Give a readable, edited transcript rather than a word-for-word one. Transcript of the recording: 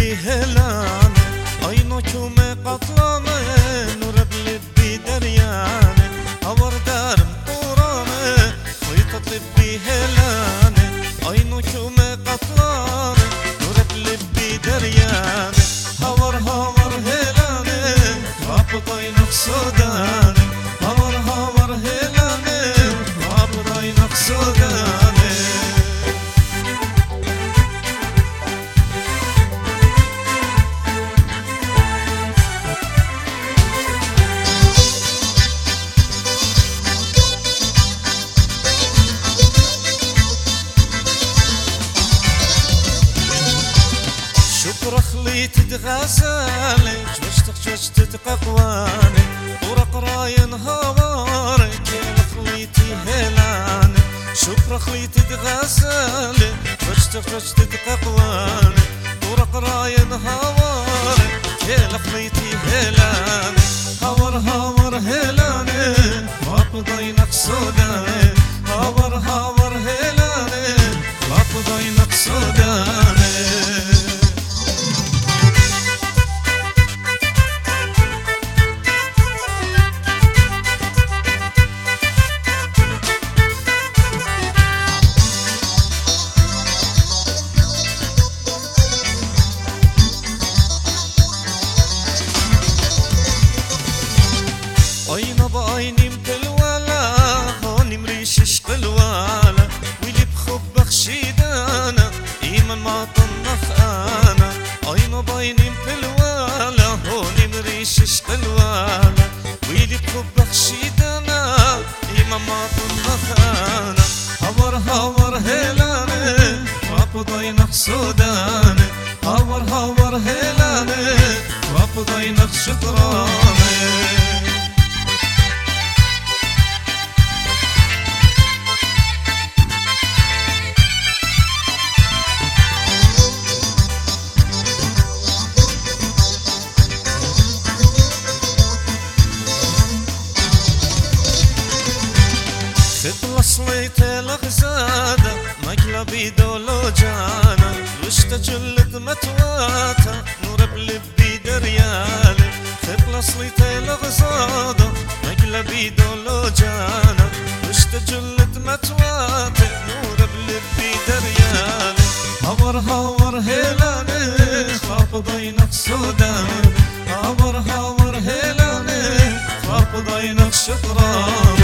بلبي هلانة عينو كومي قطلانة نور بلبي دريانة هور دارم قورانة خيطة بلبي هلانة عينو كومي قطلانة نور بلبي دريانة هور هلانة رابطين بصودانة هور هلانة رابطين بصودانة شكرا خليت تغزالك جوشتك تقوانك ورق راين هوارك يا خليتي هلانك شكرا خليت تغزالك جوشتك تقوانك ورق راين هوارك يا خليتي هلانك هور هلانك وابضينك سودانك هور هلانك وابضينك سودانك عينا بعيني متلوالة هوني مريشش قلوالة ويلي بخبخ شيدانا إيمان ما طنخ أنا عينا بعيني متلوالة هوني مريشش قلوالة ويلي بخبخ شيدانا إيمان ما طنخ أنا هور هلانة وابضينك سودانة هور هلانة وابضينك شطرانة خلصليت الغزادة مقلبي دولو جانا وشتا جلد متواتا نور بلبي دريالي خلصليت الغزادة مقلبي دولو جانا وشتا جلد متواتا نور بلبي دريالي هور هلاني خافضينك سوداني هور هلاني خافضينك شطراني